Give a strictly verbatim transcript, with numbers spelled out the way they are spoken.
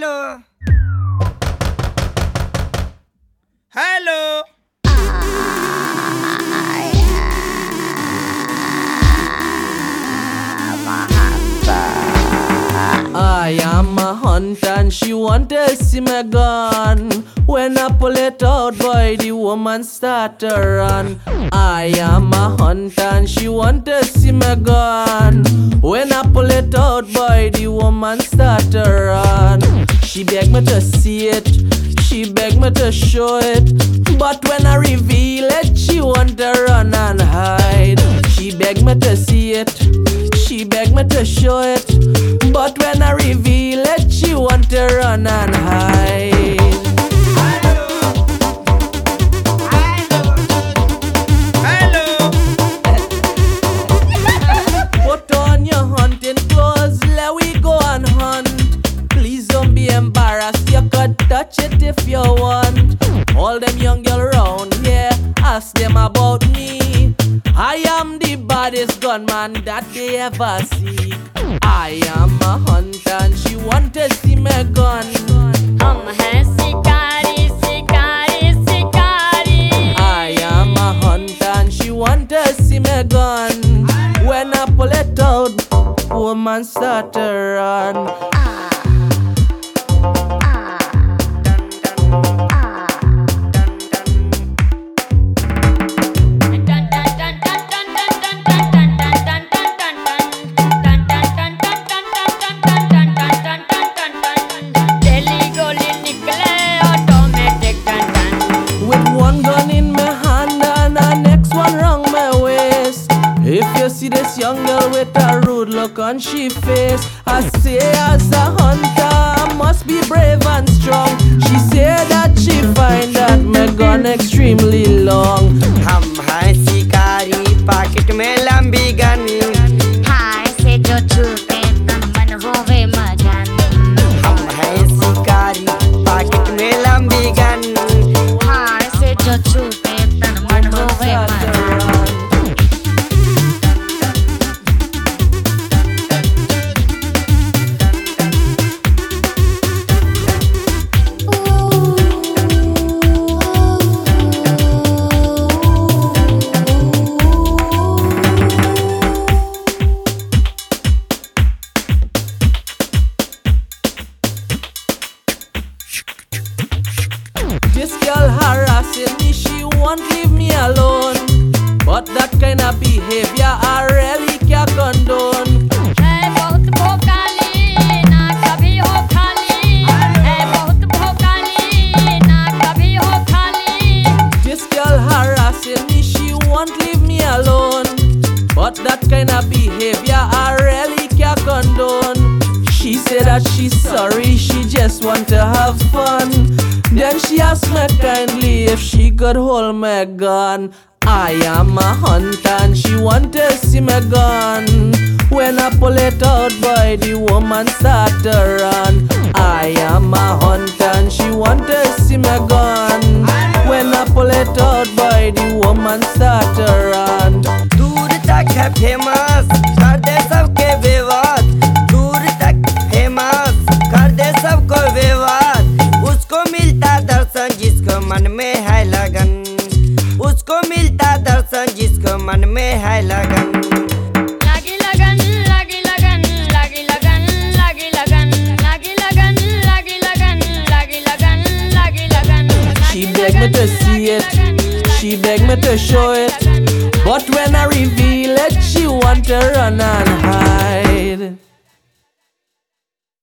Hello. Hello. I am a hunter and she want to see my gun. When I pull it out, boy, the woman start to run. I am a hunter and she want to see my gun. When I pull it out, boy, the woman start to run. She beg me to see it, she beg me to show it, but when I reveal it, she want to run and hide. She beg me to see it, she beg me to show it, but when I reveal it, she want to run and hide. Hello. Put on your hunting clothes, let we go and hunt. Please don't be embarrassed, you could touch it if you want. All them young girl around here, ask them about me. I am the baddest gunman that they ever see. I am a hunter and she want to see my gun. हम हैं शिकारी शिकारी शिकारी. I am a hunter and she want to see my gun. When I pull it out, woman start to run. If you see this young girl with a rude look on she face, I say as a hunter I must be brave and strong. She say that she find that my gun extremely long. हम हैं शिकारी pocket में लंबी gun. हाय से जो छूटे तन मन होवे मगन. हम हैं शिकारी पॉकेट में लंबी गन. हाय से जो छूटे तन मन होवे मगन. This girl harassing me, she won't leave me alone. But that kind of behavior I really can't condone. है बहुत भोकाली ना कभी हो खाली. है बहुत भोकाली ना कभी हो खाली. This girl harassing me, she won't leave me alone. But that kind of behavior I really can't condone. She said that she's sorry, she just want to have fun. Then she asked me kindly if she could hold my gun. I am a hunter and she want to see my gun. When I pull it out, boy, the woman start to run. I am a hunter and she want to see my gun. When I pull it out, boy, the woman start to run. दूर तक है famous कर दे सबके विवाद. दूर तक famous कर दे सबको विवाद. उसको मिलता दर्शन जिसको मन में है लगन. उसको मिलता दर्शन जिसको मन में है लगन. लागी लगन लागी लगन लागी लगन लागी लगन लागी लगन लागी लगन लागी लगन लागी लगन. She beg me to see it, she beg me to show it, but when I reveal it, she want to run and hide.